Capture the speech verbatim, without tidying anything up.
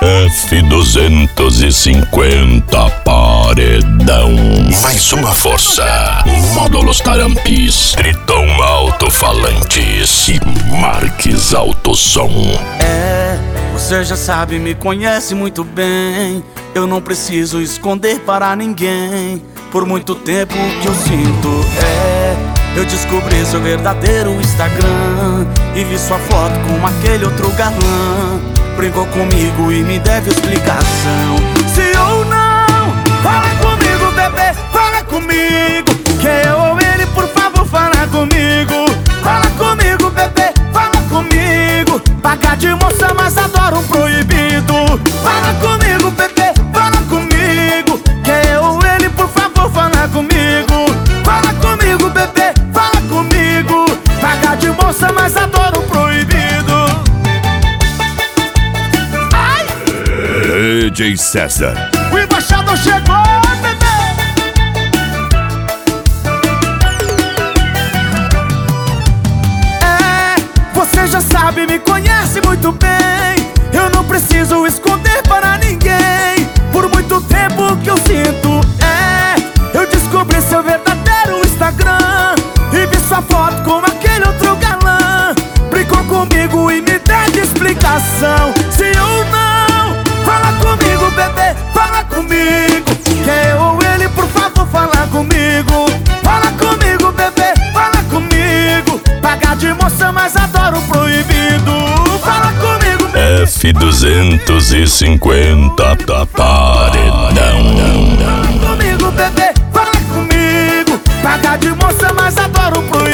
F duzentos e cinquenta paredão. Mais uma força. Módulos Tarampis, Triton Alto-Falantes e Marques Alto-Som. É, você já sabe, me conhece muito bem. Eu não preciso esconder para ninguém. Por muito tempo que eu sinto, é, eu descobri seu verdadeiro Instagram e vi sua foto com aquele outro galã. Brincou comigo e me deve explicação. Se ou não, fala comigo, bebê, fala comigo. Quem eu ou ele, por favor, fala comigo. Fala comigo, bebê, fala comigo. Pagar de moça, mas adoro um proibido. Fala comigo, bebê, fala comigo. Quem eu ou ele, por favor, fala comigo. Fala comigo, bebê, fala comigo. Pagar de moça, mas adoro um proibido. D J César. O embaixador chegou, bebê. É, você já sabe, me conhece muito bem. Eu não preciso esconder para ninguém. Por muito tempo que eu sinto, é, eu descobri seu verdadeiro Instagram e vi sua foto com aquele outro galã. Brincou comigo e me deu explicação. Se ou não, fala comigo, bebê, fala comigo. Quem eu ou ele, por favor, fala comigo. Fala comigo, bebê, fala comigo. Pagar de moça, mas adoro proibido. Fala comigo, bebê. F duzentos e cinquenta tá paredão. Fala comigo, bebê, fala comigo. Pagar de moça, mas adoro proibido.